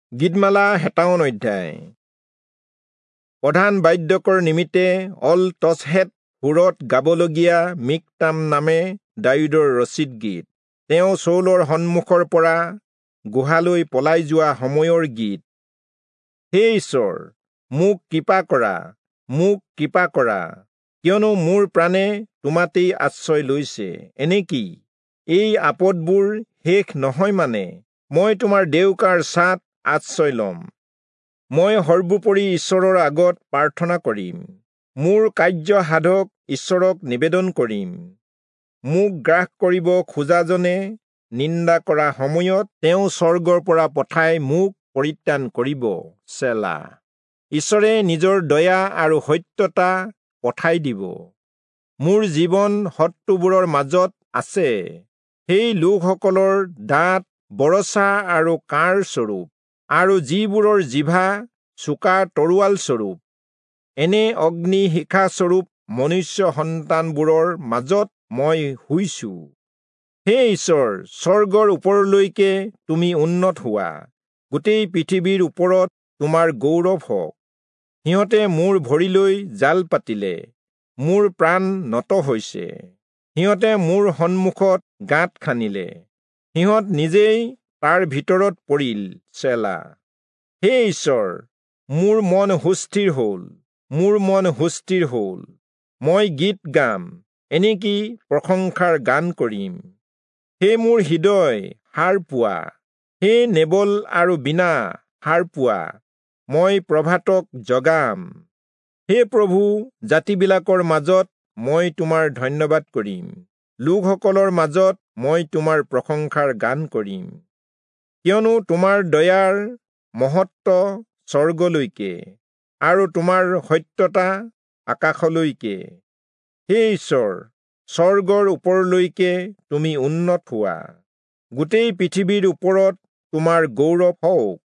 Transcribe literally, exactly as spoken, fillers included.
গীতমালা সাতাৱন্ন অধ্যায়। প্ৰধান বাদ্যকৰ নিমিত্তে অল তচহেট সুৰত গাবলগীয়া মিকতাম নামে দাউদৰ ৰচিত গীত। তেওঁ চৌলৰ সন্মুখৰ পৰা গুহালৈ পলাই যোৱা সময়ৰ গীত। হে ঈশ্বৰ, মোক কৃপা কৰা, মোক কৃপা কৰা, কিয়নো মোৰ প্ৰাণে তোমাতেই আশ্ৰয় লৈছে। এনেকি এই আপদবোৰ শেষ নহয় মানে মই তোমাৰ দেউকাৰ ছাঁত আশ্ৰয় ল'ম। মই সৰ্বোপৰি ঈশ্বৰৰ আগত প্ৰাৰ্থনা কৰিম, মোৰ কাৰ্য সাধক ঈশ্বৰক নিবেদন কৰিম। মোক গ্ৰাস কৰিব খোজাজনে নিন্দা কৰা সময়ত তেওঁ স্বৰ্গৰ পৰা পঠাই মোক পৰিত্ৰাণ কৰিব। চেলা। ঈশ্বৰে নিজৰ দয়া আৰু সত্যতা পঠাই দিব। মোৰ জীৱন শত্ৰুবোৰৰ মাজত আছে, সেই লোকসকলৰ দাঁত বৰচা আৰু কাঁড় স্বৰূপ, আৰু যিবোৰৰ জিভা চোকা তৰোৱাল স্বৰূপ। এনে অগ্নি শিখা স্বৰূপ মনুষ্য সন্তানবোৰৰ মাজত মই শুইছো। হে ঈশ্বৰ, স্বৰ্গৰ ওপৰলৈকে তুমি উন্নত হোৱা, গোটেই পৃথিৱীৰ ওপৰত তোমাৰ গৌৰৱ হওক। সিহঁতে মোৰ ভৰিলৈ জাল পাতিলে, মোৰ প্ৰাণ নত হৈছে। সিহঁতে মোৰ সন্মুখত গাঁত খান্দিলে, সিহঁত নিজেই তাৰ ভিতৰত পৰিল। চেলা। হে ঈশ্বৰ, মোৰ মন সুস্থিৰ হ'ল, মোৰ মন সুস্থিৰ হ'ল। মই গীত গাম, এনেকি প্ৰশংসাৰ গান কৰিম। হে মোৰ হৃদয়, সাৰ পোৱা, হে নেবল আৰু বীণা সাৰ পোৱা, মই প্ৰভাতক জগাম। হে প্ৰভু, জাতিবিলাকৰ মাজত মই তোমাৰ ধন্যবাদ কৰিম, লোকসকলৰ মাজত মই তোমাৰ প্ৰশংসাৰ গান কৰিম। কিয়নো তোমাৰ দয়াৰ মহত্ব স্বৰ্গলৈকে, আৰু তোমাৰ সত্যতা আকাশলৈকে। হে ঈশ্বৰ, স্বৰ্গৰ ওপৰলৈকে তুমি উন্নত হোৱা, গোটেই পৃথিৱীৰ ওপৰত তোমাৰ গৌৰৱ হওক।